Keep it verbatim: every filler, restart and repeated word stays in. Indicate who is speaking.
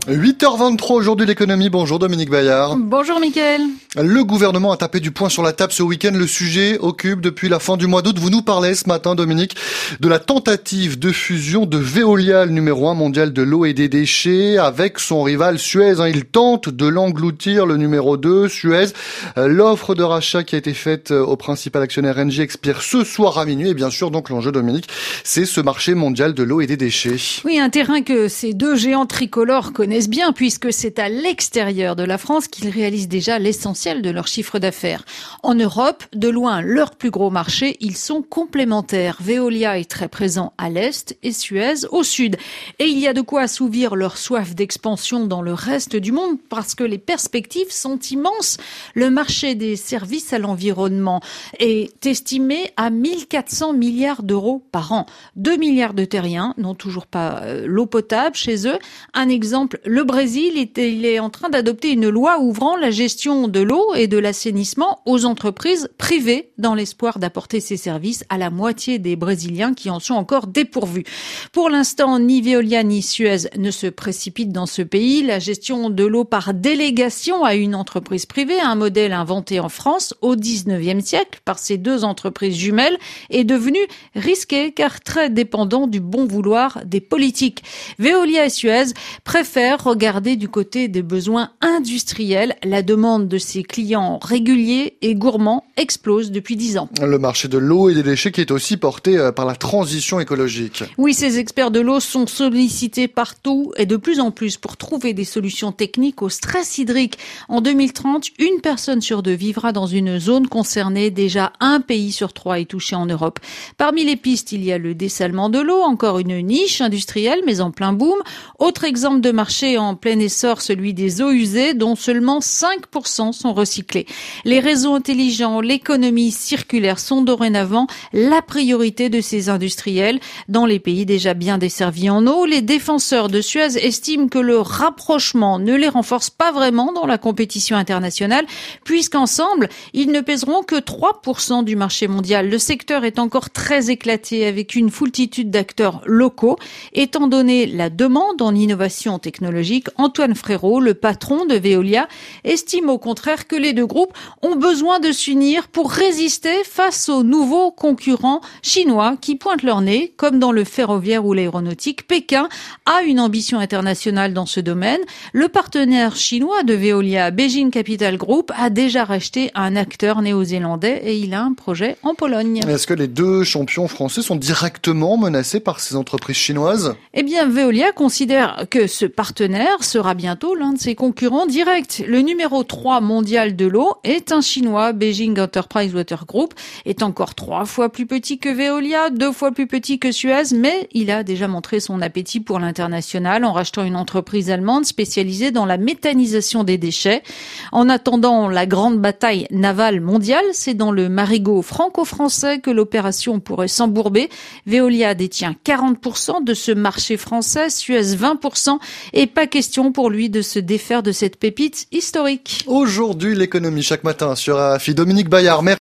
Speaker 1: huit heures vingt-trois aujourd'hui l'économie. Bonjour Dominique Bayard.
Speaker 2: Bonjour Mickaël.
Speaker 1: Le gouvernement a tapé du poing sur la table ce week-end. Le sujet occupe depuis la fin du mois d'août. Vous nous parlez ce matin, Dominique, de la tentative de fusion de Veolia, le numéro un mondial de l'eau et des déchets, avec son rival Suez. Il tente de l'engloutir, le numéro deux, Suez. L'offre de rachat qui a été faite au principal actionnaire Engie expire ce soir à minuit. Et bien sûr, donc l'enjeu, Dominique, c'est ce marché mondial de l'eau et des déchets.
Speaker 2: Oui, un terrain que ces deux géants tricolores connaissent bien, puisque c'est à l'extérieur de la France qu'ils réalisent déjà l'essentiel de leur chiffre d'affaires. En Europe, de loin leur plus gros marché, ils sont complémentaires. Veolia est très présent à l'est et Suez au sud. Et il y a de quoi assouvir leur soif d'expansion dans le reste du monde, parce que les perspectives sont immenses. Le marché des services à l'environnement est estimé à mille quatre cents milliards d'euros par an. deux milliards de terriens n'ont toujours pas l'eau potable chez eux. Un exemple, le Brésil, il est en train d'adopter une loi ouvrant la gestion de l'eau et de l'assainissement aux entreprises privées dans l'espoir d'apporter ces services à la moitié des Brésiliens qui en sont encore dépourvus. Pour l'instant, ni Veolia ni Suez ne se précipitent dans ce pays. La gestion de l'eau par délégation à une entreprise privée, un modèle inventé en France au dix-neuvième siècle par ces deux entreprises jumelles, est devenu risqué car très dépendant du bon vouloir des politiques. Veolia et Suez préfèrent regarder du côté des besoins industriels. La demande de ses clients réguliers et gourmands explose depuis dix ans.
Speaker 1: Le marché de l'eau et des déchets qui est aussi porté par la transition écologique.
Speaker 2: Oui, ces experts de l'eau sont sollicités partout et de plus en plus pour trouver des solutions techniques au stress hydrique. En deux mille trente, une personne sur deux vivra dans une zone concernée. Déjà un pays sur trois est touché en Europe. Parmi les pistes, il y a le dessalement de l'eau, encore une niche industrielle mais en plein boom. Autre exemple de marché en plein essor, celui des eaux usées, dont seulement cinq pour cent sont recyclés. Les réseaux intelligents, l'économie circulaire sont dorénavant la priorité de ces industriels. Dans les pays déjà bien desservis en eau, les défenseurs de Suez estiment que le rapprochement ne les renforce pas vraiment dans la compétition internationale, puisqu'ensemble, ils ne pèseront que trois pour cent du marché mondial. Le secteur est encore très éclaté avec une foultitude d'acteurs locaux. Étant donné la demande en innovation technologique, Antoine Frérot, le patron de Veolia, estime au contraire que les deux groupes ont besoin de s'unir pour résister face aux nouveaux concurrents chinois qui pointent leur nez, comme dans le ferroviaire ou l'aéronautique. Pékin a une ambition internationale dans ce domaine. Le partenaire chinois de Veolia, Beijing Capital Group, a déjà racheté un acteur néo-zélandais et il a un projet en Pologne.
Speaker 1: Est-ce que les deux champions français sont directement menacés par ces entreprises chinoises ?
Speaker 2: Eh bien, Veolia considère que ce partenaire sera bientôt l'un de ses concurrents directs. Le numéro trois mondial de l'eau est un Chinois. Beijing Enterprise Water Group est encore trois fois plus petit que Veolia, deux fois plus petit que Suez, mais il a déjà montré son appétit pour l'international en rachetant une entreprise allemande spécialisée dans la méthanisation des déchets. En attendant la grande bataille navale mondiale, c'est dans le marigot franco-français que l'opération pourrait s'embourber. Veolia détient quarante pour cent de ce marché français, Suez vingt pour cent, et pas question pour lui de se défaire de cette pépite historique.
Speaker 1: Aujourd'hui, l'économie chaque matin sur R F I. Dominique Bayard, merci.